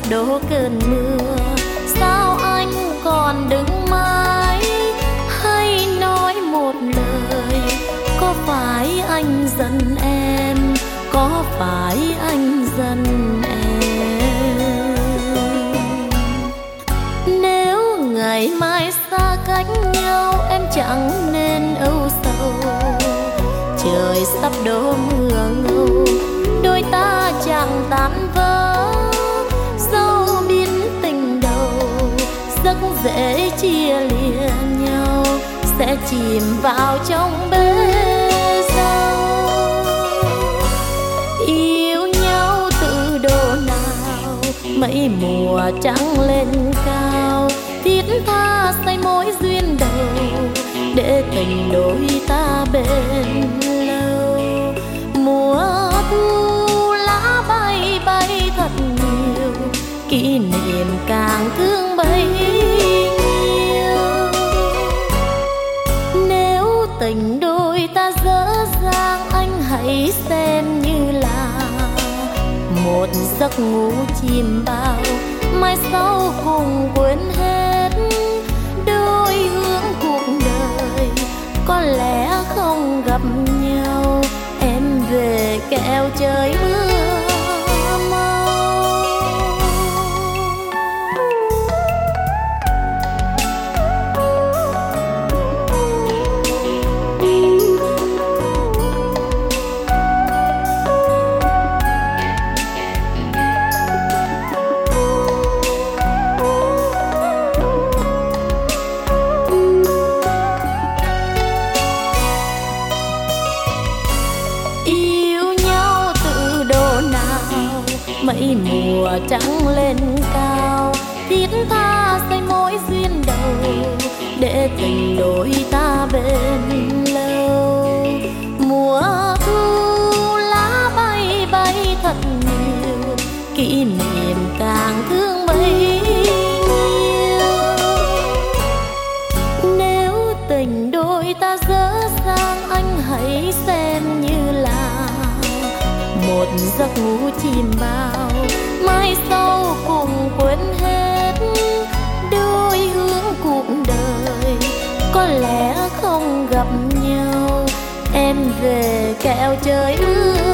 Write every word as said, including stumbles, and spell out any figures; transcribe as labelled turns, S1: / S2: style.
S1: đổ cơn mưa. Sao anh còn đứng mãi, hay nói một lời? Có phải anh giận em, có phải anh giận em? Nếu ngày mai xa cách nhau, em chẳng nên âu sầu. Trời sắp đổ mưa ngâu, đôi ta chẳng tan vỡ. Dẫu biết tình đầu rất dễ chia lìa nhau, sẽ chìm vào trong bể dâu. Yêu nhau từ độ nào, mấy mùa trắng lên cao, thiết tha xây mối duyên đầu, để tình đôi ta bền lâu. Mùa thu lá bay bay thật nhiều, kỷ niệm càng thương bấy nhiêu. Nếu tình đôi ta dở dang, anh hãy xem như là một giấc ngủ chìm bao, mai sau cùng quên hết. Đôi hướng cuộc đời có lẽ không gặp nhau, em về kẻo trời mưa mau. Mấy mùa trắng lên cao, thiết tha xây mối duyên đầu, để tình đôi ta bền lâu. Mùa thu lá bay bay thật nhiều, kỷ niệm càng thương bấy nhiêu. Nếu tình đôi ta dở dang, anh hãy xem như là một giấc ngủ chìm bao, mai sau cùng quên hết. Đôi hướng cuộc đời có lẽ không gặp nhau, em về kẻo trời mưa